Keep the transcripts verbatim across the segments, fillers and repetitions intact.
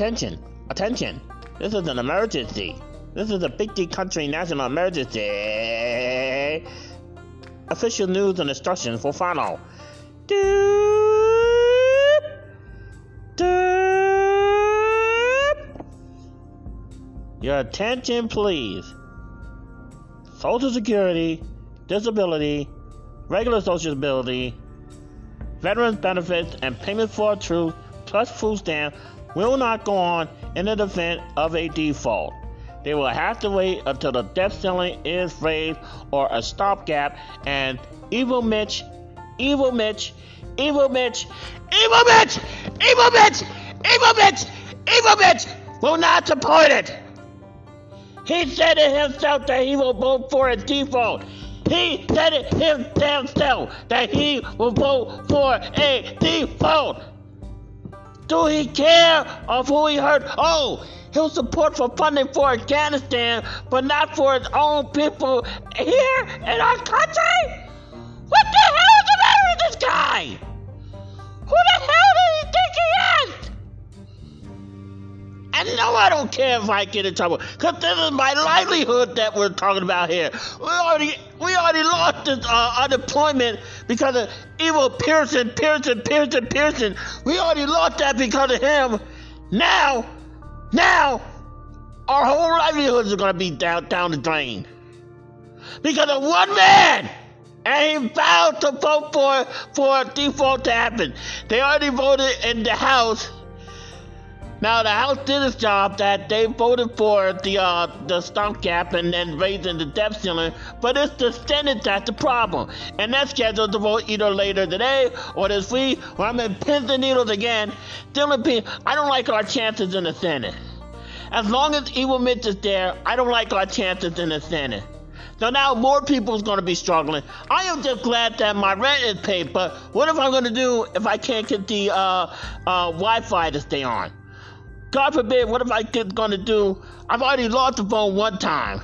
Attention, attention. This is an emergency. This is a big D country national emergency. Official news and instructions will follow. Doop, doop. Your attention, please. Social Security, disability, regular Social Security, veterans benefits, and payment for truth plus food stamp will not go on in the event of a default. They will have to wait until the debt ceiling is raised or a stopgap, and Evil Mitch, Evil Mitch, Evil Mitch, Evil Mitch, Evil Mitch, Evil Mitch, Evil Mitch will not support it. He said it himself that he will vote for a default. He said it himself that he will vote for a default. Do he care of who he hurt? Oh, he'll support for funding for Afghanistan, but not for his own people here in our country? What the hell is the matter with this guy? Who the hell does he think he is? And no, I don't care if I get in trouble, because this is my livelihood that we're talking about here. We already we already lost this uh, unemployment because of evil Pearson, Pearson, Pearson, Pearson. We already lost that because of him. Now, now, our whole livelihoods are going to be down, down the drain. Because of one man. And he vowed to vote for, for a default to happen. They already voted in the House. Now, the House did its job that they voted for the uh, the stopgap and then raising the debt ceiling, but it's the Senate that's the problem. And that's scheduled to vote either later today or this week, or I'm in pins and needles again. Still in pins. I don't like our chances in the Senate. As long as Evil Mitch is there, I don't like our chances in the Senate. So now more people is going to be struggling. I am just glad that my rent is paid, but what if I'm going to do if I can't get the uh, uh, Wi-Fi to stay on? God forbid, what if I get going to do? I've already lost the phone one time.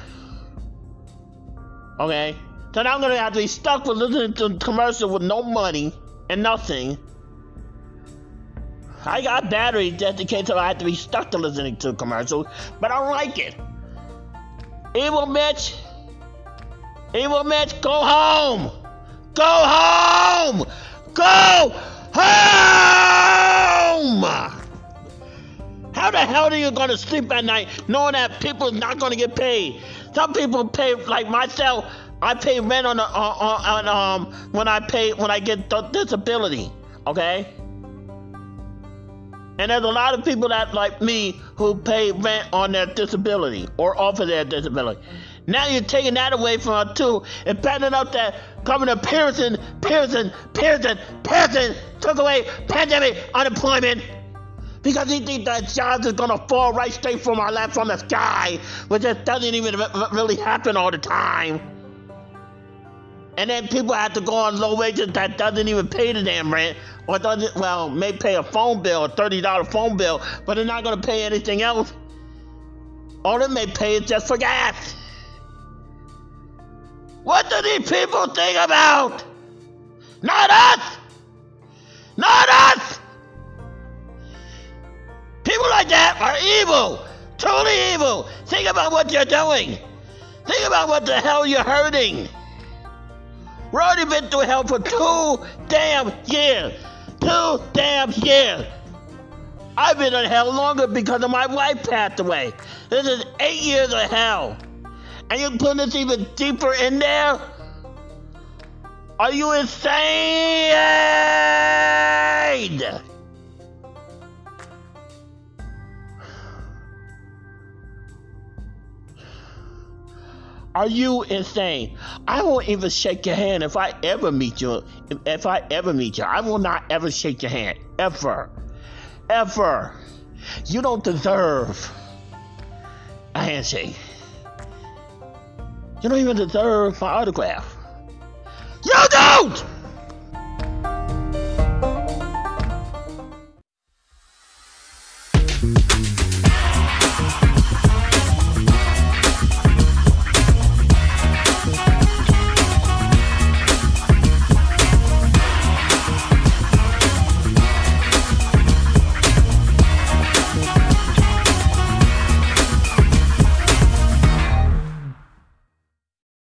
Okay? So now I'm going to have to be stuck with listening to commercials with no money and nothing. I got batteries just in case I have to be stuck to listening to commercials, but I don't like it. Evil Mitch. Evil Mitch, go home! Go home! Go home! How the hell are you going to sleep at night knowing that people are not going to get paid? Some people pay, like myself, I pay rent on, the, on, on um when I pay when I get the disability, okay? And there's a lot of people that like me who pay rent on their disability or off of their disability. Now you're taking that away from her too, and finding out that Governor Pearson, Pearson, Pearson, Pearson took away pandemic unemployment because he thinks that jobs are gonna fall right straight from our lap from the sky, which just doesn't even really happen all the time. And then people have to go on low wages that doesn't even pay the damn rent, or doesn't, well, may pay a phone bill, a thirty dollar phone bill, but they're not gonna pay anything else. All they may pay is just for gas. What do these people think about? Not us! Not us! People like that are evil! Truly evil! Think about what you're doing! Think about what the hell you're hurting! We've already been through hell for two damn years! Two damn years! I've been in hell longer because of my wife passed away. This is eight years of hell. And you're putting this even deeper in there? Are you insane? Are you insane? I won't even shake your hand if I ever meet you. If, if I ever meet you, I will not ever shake your hand. Ever. Ever. You don't deserve a handshake. You don't even deserve my autograph. You don't!